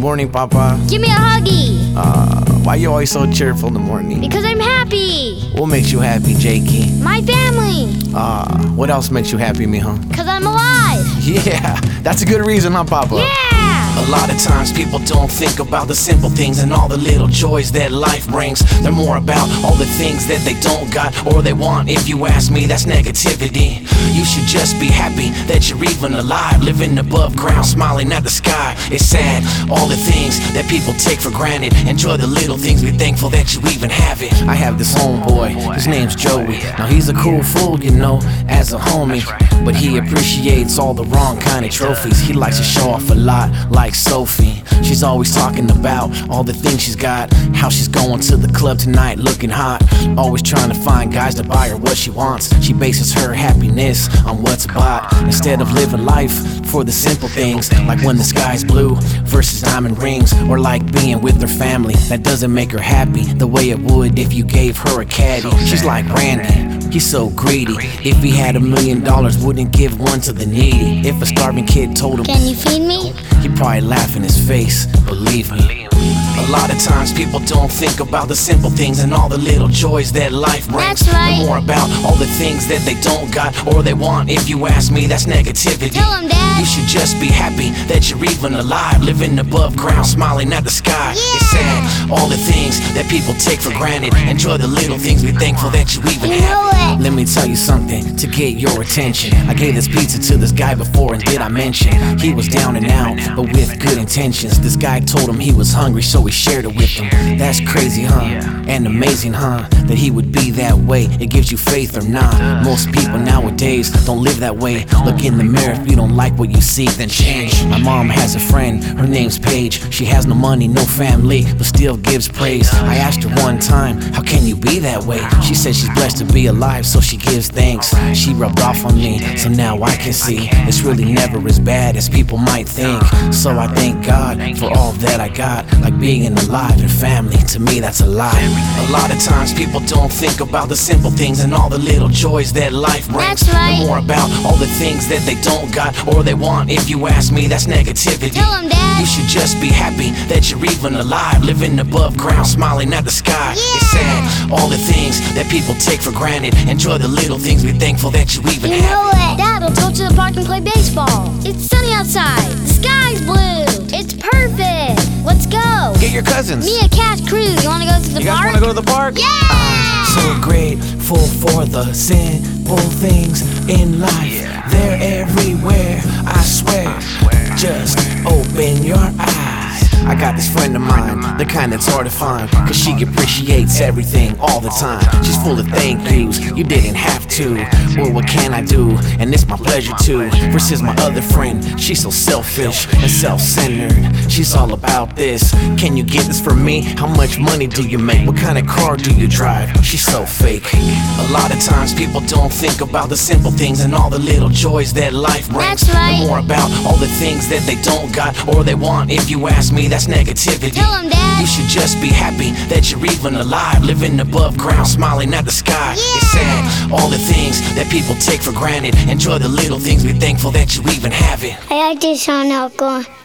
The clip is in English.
Morning, Papa. Give me a huggy. Why you always so cheerful in the morning? Because I'm happy. What makes you happy, Jakey? My family. What else makes you happy, mijo? Because I'm alive. Yeah, that's a good reason, huh, Papa? Yeah. A lot of times people don't think about the simple things and all the little joys that life brings. They're more about all the things that they don't got or they want. If you ask me, that's negativity. You should just be happy that you're even alive, living above ground, smiling at the sky. It's sad, all the things that people take for granted. Enjoy the little things, be thankful that you even have it. I have this homeboy, his name's Joey. Now he's a cool fool, you know, as a homie, but he appreciates all the wrong kind of trophies. He likes to show off a lot, like Sophie. She's always talking about all the things she's got, how she's going to the club tonight looking hot, always trying to find guys to buy her what she wants. She bases her happiness on what's bought, instead of living life for the simple things, like when the sky's blue versus diamond rings, or like being with her family. That doesn't make her happy the way it would if you gave her a caddy. She's like Randy, he's so greedy. If he had $1 million, wouldn't give one to the needy. If a starving kid told him, Can you feed me? he'd probably laugh in his face, believe me. A lot of times people don't think about the simple things and all the little joys that life brings. That's right. They're more about all the things that they don't got or they want. If you ask me, that's negativity. Tell 'em, Dad. You should just be happy that you're even alive, living above ground, smiling at the sky. Yeah. It's sad, all the things that people take for granted. Enjoy the little things, be thankful that you even You have it. know it. Let me tell you something to get your attention. I gave this pizza to this guy before, and did I mention he was down and out, but with good intentions. This guy told him he was hungry, so he shared it with him. That's crazy, huh? And amazing, huh? That he would be that way. It gives you faith or not. Most people nowadays don't live that way. Look in the mirror, if you don't like what you see, then change. My mom has a friend, her name's Paige. She has no money, no family, but still gives praise. I asked her one time, how can you be that way? She said she's blessed to be alive, so she gives thanks. She rubbed off on me, so now I can see it's really never as bad as people might think. So I thank God for all that I got, like being alive and family. To me, that's a lie. A lot of times people don't think about the simple things and all the little joys that life brings. That's right. They're more about all the things that they don't got or they want. If you ask me, that's negativity. Tell 'em, Dad. You should just be happy that you're even alive, living above ground, smiling at the sky. Yeah. It's sad, all the things that people take for granted. Enjoy the little things, be thankful that you even You have know it. it. Dad, let's go to the park and play baseball. It's sunny outside. The sky's blue. It's perfect. Let's go. Get your cousins. Me and Cash Cruz. You want to go to the You guys park? want to go to the park? Yeah. So grateful for the simple things in life. They're everywhere, I swear. Just open your eyes. I got this friend of mine, the kind that's hard to find, cause she appreciates everything all the time. She's full of thank yous, you didn't have to. Well, what can I do? And it's my pleasure to. Versus my other friend, she's so selfish and self-centered. She's all about this. Can you get this for me? How much money do you make? What kind of car do you drive? She's so fake. A lot of times people don't think about the simple things and all the little joys that life brings. That's right. They're more about all the things that they don't got or they want. If you ask me, that's negativity. Tell 'em, Dad. You should just be happy that you're even alive, living above ground, smiling at the sky. Yeah. It's sad, all the things that people take for granted. Enjoy the little things, be thankful that you even have it. I like this song, Uncle.